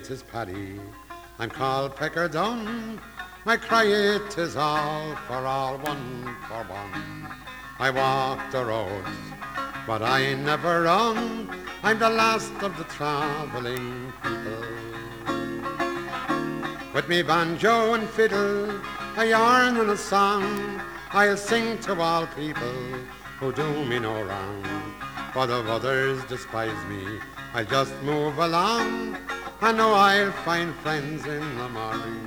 it is Paddy. I'm called Pecker Dunn. My cry it is all one for one. I walk the roads, but I never run. I'm the last of the travelling people. With me banjo and fiddle, a yarn and a song, I'll sing to all people who do me no wrong. But if others despise me, I'll just move along. I know I'll find friends in the morning.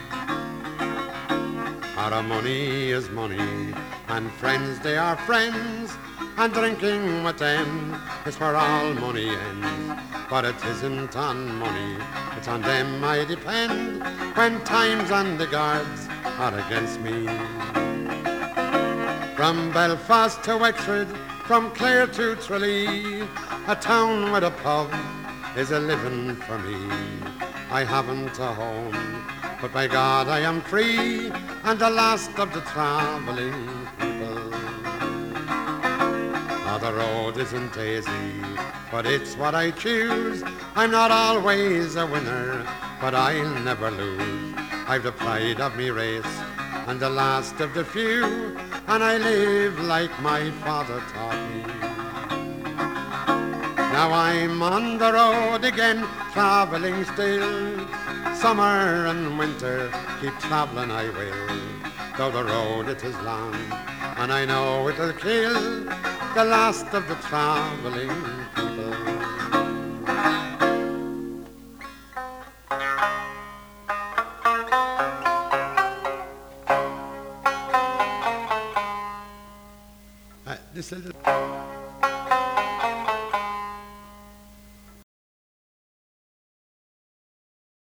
Our money is money, and friends they are friends, and drinking with them is where all money ends. But it isn't on money, it's on them I depend, when times and the guards are against me. From Belfast to Wexford, from Clare to Tralee, a town with a pub is a living for me. I haven't a home, but by God I am free, and the last of the travelling people. Now the road isn't easy, but it's what I choose. I'm not always a winner, but I'll never lose. I've the pride of me race, and the last of the few, and I live like my father taught me. Now I'm on the road again, travelling still. Summer and winter, keep travelling I will. Though the road it is long, and I know it'll kill the last of the travelling people. This little